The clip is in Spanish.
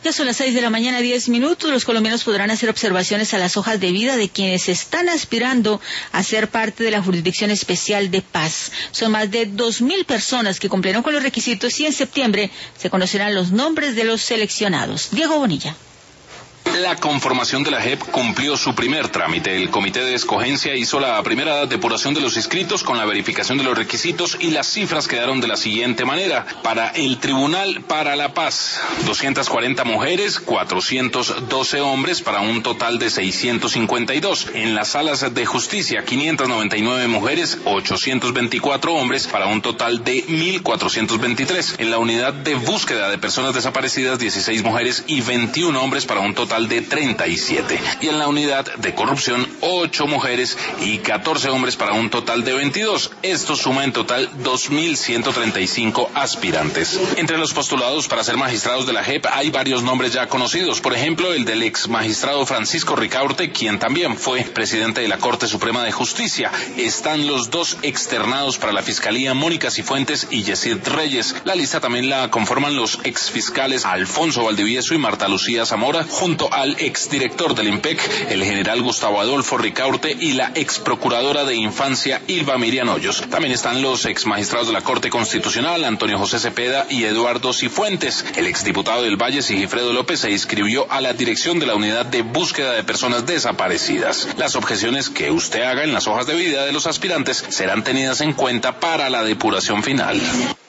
Ya son las 6 de la mañana, 10 minutos. Los colombianos podrán hacer observaciones a las hojas de vida de quienes están aspirando a ser parte de la Jurisdicción Especial de Paz. Son más de 2.000 personas que cumplieron con los requisitos y en septiembre se conocerán los nombres de los seleccionados. Diego Bonilla. La conformación de la JEP cumplió su primer trámite. El comité de escogencia hizo la primera depuración de los inscritos con la verificación de los requisitos y las cifras quedaron de la siguiente manera. Para el Tribunal para la Paz, 240 mujeres, 412 hombres para un total de 652. En las salas de justicia, 599 mujeres, 824 hombres para un total de 1.423. En la unidad de búsqueda de personas desaparecidas, 16 mujeres y 21 hombres para un total de 37. Y en la unidad de corrupción, 8 mujeres y 14 hombres para un total de 22. Esto suma en total 2.135 aspirantes. Entre los postulados para ser magistrados de la JEP hay varios nombres ya conocidos. Por ejemplo, el del ex magistrado Francisco Ricaurte, quien también fue presidente de la Corte Suprema de Justicia. Están los dos externados para la Fiscalía, Mónica Cifuentes y Yesid Reyes. La lista también la conforman los exfiscales Alfonso Valdivieso y Marta Lucía Zamora, junto al exdirector del IMPEC, el general Gustavo Adolfo Ricaurte, y la exprocuradora de Infancia, Ilva Miriam Hoyos. También están los exmagistrados de la Corte Constitucional, Antonio José Cepeda y Eduardo Cifuentes. El exdiputado del Valle, Sigifredo López, se inscribió a la dirección de la Unidad de Búsqueda de Personas Desaparecidas. Las objeciones que usted haga en las hojas de vida de los aspirantes serán tenidas en cuenta para la depuración final.